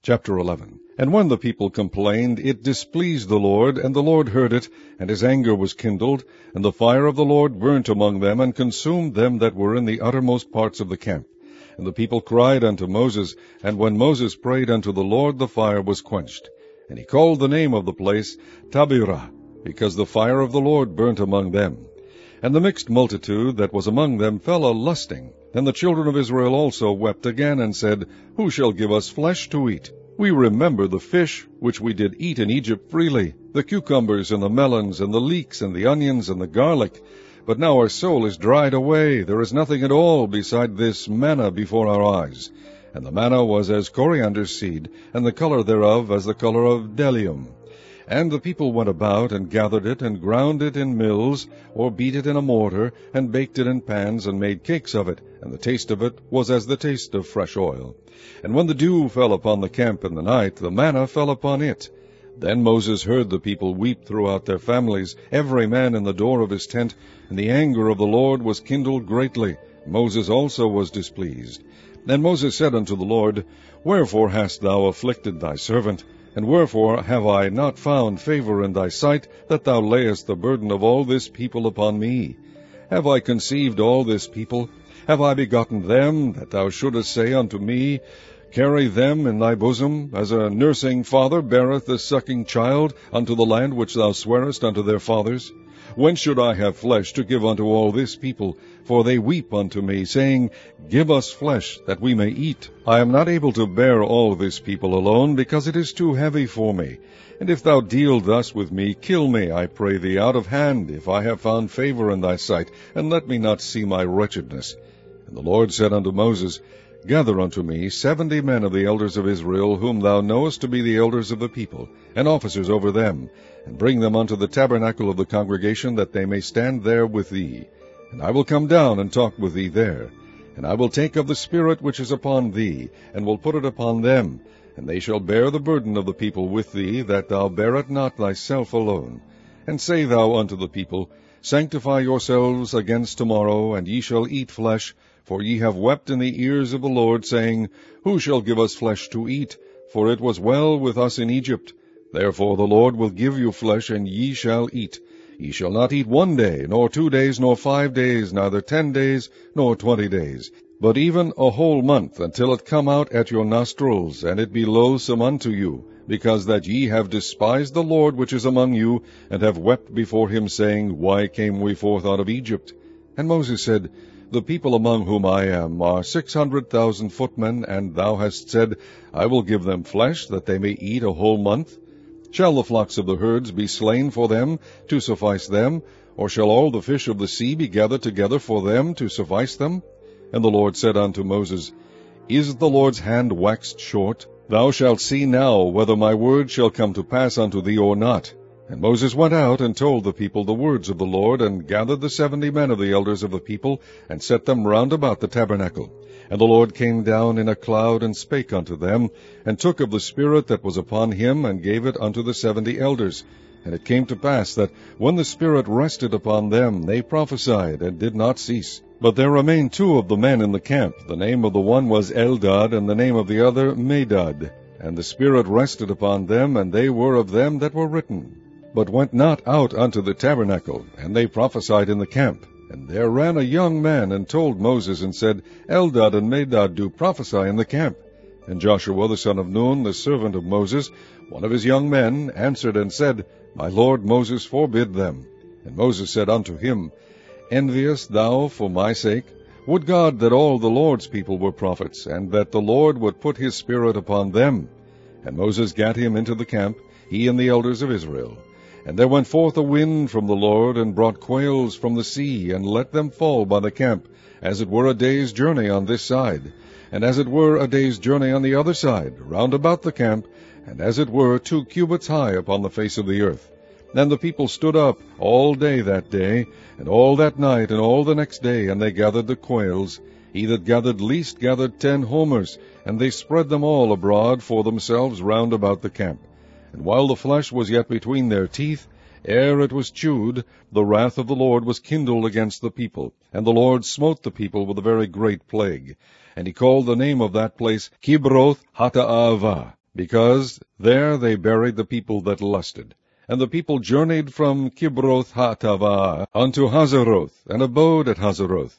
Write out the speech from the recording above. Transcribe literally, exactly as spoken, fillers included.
Chapter eleven. And when the people complained, it displeased the Lord, and the Lord heard it, and his anger was kindled, and the fire of the Lord burnt among them, and consumed them that were in the uttermost parts of the camp. And the people cried unto Moses, and when Moses prayed unto the Lord, the fire was quenched. And he called the name of the place Taberah, because the fire of the Lord burnt among them. And the mixed multitude that was among them fell a lusting. Then the children of Israel also wept again, and said, Who shall give us flesh to eat? We remember the fish which we did eat in Egypt freely, the cucumbers and the melons and the leeks and the onions and the garlic. But now our soul is dried away. There is nothing at all beside this manna before our eyes. And the manna was as coriander seed, and the color thereof as the color of bdellium. And the people went about, and gathered it, and ground it in mills, or beat it in a mortar, and baked it in pans, and made cakes of it, and the taste of it was as the taste of fresh oil. And when the dew fell upon the camp in the night, the manna fell upon it. Then Moses heard the people weep throughout their families, every man in the door of his tent, and the anger of the Lord was kindled greatly. Moses also was displeased. Then Moses said unto the Lord, Wherefore hast thou afflicted thy servant? And wherefore have I not found favor in thy sight, that thou layest the burden of all this people upon me? Have I conceived all this people? Have I begotten them, that thou shouldest say unto me, Carry them in thy bosom, as a nursing father beareth the sucking child, unto the land which thou swarest unto their fathers? When should I have flesh to give unto all this people? For they weep unto me, saying, Give us flesh, that we may eat. I am not able to bear all this people alone, because it is too heavy for me. And if thou deal thus with me, kill me, I pray thee, out of hand, if I have found favor in thy sight, and let me not see my wretchedness. And the Lord said unto Moses, Gather unto me seventy men of the elders of Israel, whom thou knowest to be the elders of the people, and officers over them, and bring them unto the tabernacle of the congregation, that they may stand there with thee. And I will come down and talk with thee there. And I will take of the Spirit which is upon thee, and will put it upon them, and they shall bear the burden of the people with thee, that thou bear it not thyself alone. And say thou unto the people, Sanctify yourselves against tomorrow, and ye shall eat flesh, for ye have wept in the ears of the Lord, saying, Who shall give us flesh to eat? For it was well with us in Egypt. Therefore the Lord will give you flesh, and ye shall eat. Ye shall not eat one day, nor two days, nor five days, neither ten days, nor twenty days, but even a whole month, until it come out at your nostrils, and it be loathsome unto you, because that ye have despised the Lord which is among you, and have wept before him, saying, Why came we forth out of Egypt? And Moses said, The people among whom I am are six hundred thousand footmen, and thou hast said, I will give them flesh, that they may eat a whole month. Shall the flocks of the herds be slain for them, to suffice them? Or shall all the fish of the sea be gathered together for them, to suffice them? And the Lord said unto Moses, Is the Lord's hand waxed short? Thou shalt see now whether my word shall come to pass unto thee or not. And Moses went out, and told the people the words of the Lord, and gathered the seventy men of the elders of the people, and set them round about the tabernacle. And the Lord came down in a cloud, and spake unto them, and took of the Spirit that was upon him, and gave it unto the seventy elders. And it came to pass that, when the Spirit rested upon them, they prophesied, and did not cease. But there remained two of the men in the camp. The name of the one was Eldad, and the name of the other Medad. And the Spirit rested upon them, and they were of them that were written, but went not out unto the tabernacle, and they prophesied in the camp. And there ran a young man, and told Moses, and said, Eldad and Medad do prophesy in the camp. And Joshua the son of Nun, the servant of Moses, one of his young men, answered and said, My lord Moses forbid them. And Moses said unto him, Enviest thou for my sake? Would God that all the Lord's people were prophets, and that the Lord would put his Spirit upon them. And Moses gat him into the camp, he and the elders of Israel. And there went forth a wind from the Lord, and brought quails from the sea, and let them fall by the camp, as it were a day's journey on this side, and as it were a day's journey on the other side, round about the camp, and as it were two cubits high upon the face of the earth. Then the people stood up all day that day, and all that night, and all the next day, and they gathered the quails. He that gathered least gathered ten homers, and they spread them all abroad for themselves round about the camp. And while the flesh was yet between their teeth, ere it was chewed, the wrath of the Lord was kindled against the people, and the Lord smote the people with a very great plague. And he called the name of that place Kibroth Hattaavah, because there they buried the people that lusted. And the people journeyed from Kibroth Hattaavah unto Hazeroth, and abode at Hazeroth.